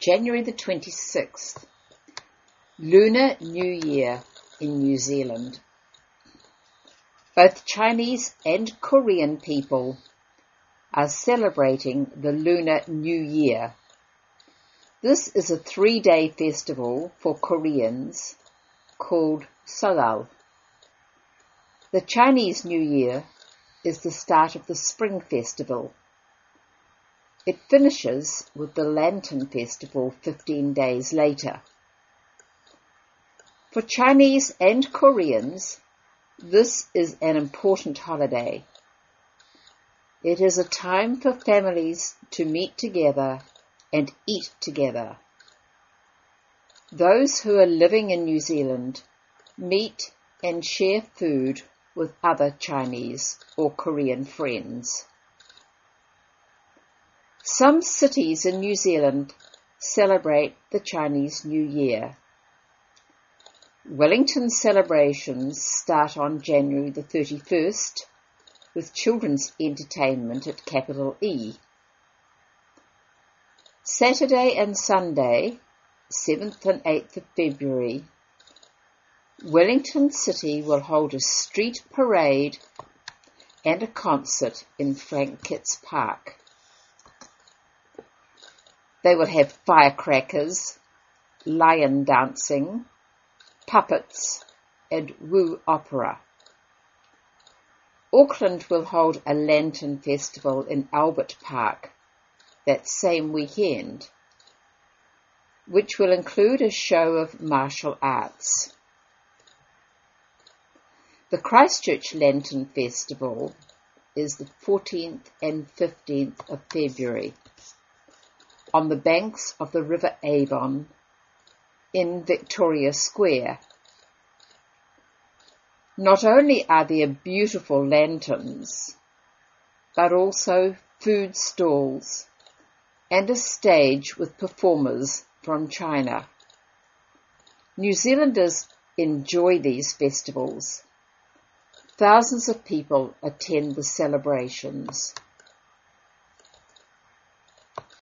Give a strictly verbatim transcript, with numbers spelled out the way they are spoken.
January the twenty-sixth, Lunar New Year in New Zealand. Both Chinese and Korean people are celebrating the Lunar New Year. This is a three-day festival for Koreans called Seollal. The Chinese New Year is the start of the Spring Festival. It finishes with the Lantern Festival fifteen days later. For Chinese and Koreans, this is an important holiday. It is a time for families to meet together and eat together. Those who are living in New Zealand meet and share food with other Chinese or Korean friends. Some cities in New Zealand celebrate the Chinese New Year. Wellington celebrations start on January the thirty-first with children's entertainment at Capital E. Saturday and Sunday, seventh and eighth of February, Wellington City will hold a street parade and a concert in Frank Kitts Park. They will have firecrackers, lion dancing, puppets and Wu opera. Auckland will hold a lantern festival in Albert Park that same weekend, which will include a show of martial arts. The Christchurch Lantern Festival is the fourteenth and fifteenth of February on the banks of the River Avon in Victoria Square. Not only are there beautiful lanterns, but also food stalls and a stage with performers from China. New Zealanders enjoy these festivals. Thousands of people attend the celebrations.